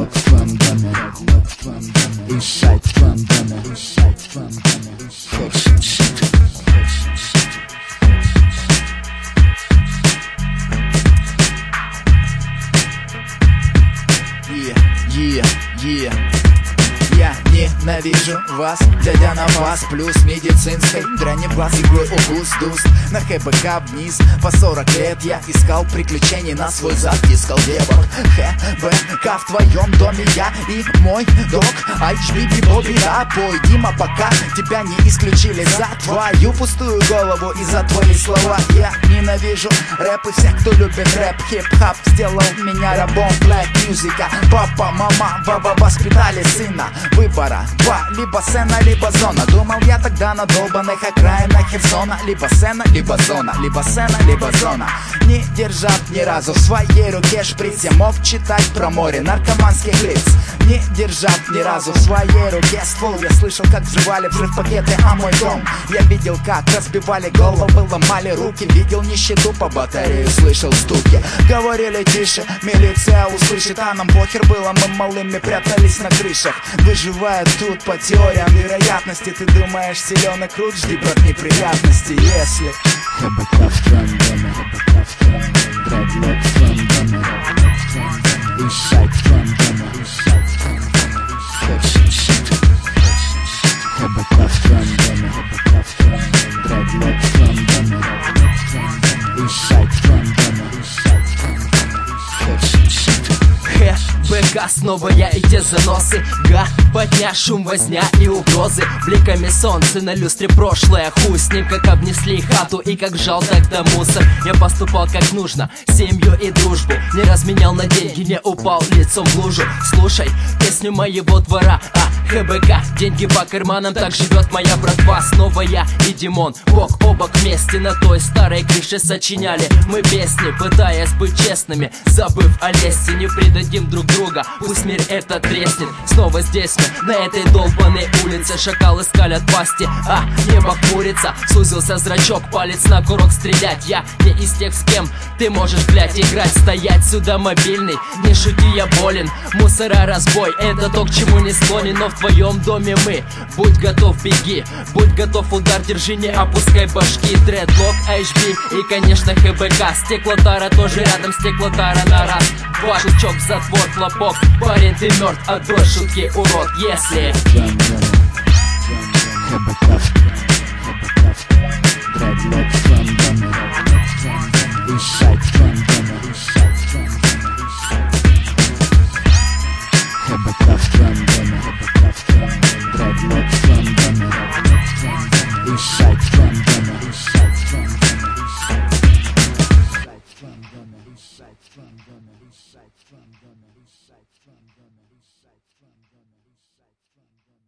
Dreadlock в твоем доме, Eastside в твоем доме, Section City. Я ненавижу вас, глядя на вас, плюс медицинской дряни в глаз, иглой укус, дуст на ХБК вниз. По 40 лет я искал приключений, на свой зад искал девок. ХБК в твоем доме я и мой док, HBB Бобби, да, пой, Дима, пока тебя не исключили за твою пустую голову и за твои слова. Я ненавижу рэп и всех, кто любит рэп. Хип-хап сделал меня рабом black музыка. Папа, мама, баба воспитали сына. Выбора два, либо сцена, либо зона. Думал я тогда на долбанных окраинах Херсона. Либо сцена, либо зона, либо сцена, либо зона. Не держат ни разу в своей руке шприц. Я мог читать про море наркоманских лиц. Не держат ни разу в своей руке ствол. Я слышал, как взрывали взрыв-пакеты, а мой дом. Я видел, как разбивали головы, ломали руки. Видел нищету по батарею, слышал стуки. Говорили тише, милиция услышит, а нам похер было, мы малыми прятались на крышах. Выживая тут по теориям вероятности. Ты думаешь, силен и крут, жди, брат, неприятности. Если ХБК в твоем доме, Dreadlock в твоем доме, Eastside в твоем доме, Section City. ХБК в твоем доме, Dreadlock в твоем доме, Eastside в твоем доме, Section City. ХБК, снова я и те заносы. Подня, шум, возня и угрозы. Бликами солнца на люстре прошлое. Хуй с ним, как обнесли хату и как жал тогда мусор. Я поступал как нужно, семью и дружбу. Не разменял на деньги, не упал лицом в лужу. Слушай песню моего двора, ХБК, деньги по карманам, так живет моя братва. Снова я и Димон, бок о бок вместе. На той старой крыше сочиняли мы песни, пытаясь быть честными, забыв о лести. Не предадим друг друга, пусть мир этот треснет. Снова здесь мы, на этой долбанной улице. Шакалы скалят пасти, небо хмурится. Сузился зрачок, палец на курок стрелять. Я не из тех, с кем ты можешь, блять, играть. Стоять сюда мобильный, не шути, я болен. Мусора, разбой, это то, к чему не склонен. Но в твоем доме мы, будь готов, беги. Будь готов, удар, держи, не опускай башки. Dreadlock, HB и, конечно, ХБК. Стеклотара тоже рядом, стеклотара на раз. Два, жучок в затвор, хлопок. Парень, ты мертв, отбрось шутки, урод. Если ХБК, Dreadlock в твоем доме, Eastside в твоем доме, ХБК в твоем доме, Dreadlock в твоем доме, Eastside в твоем доме, Eastside в твоем доме, Eastside в твоем доме, Eastside в твоем доме, Eastside в твоем доме, Eastside в твоем доме, Eastside в твоем доме, Eastside в твоем доме.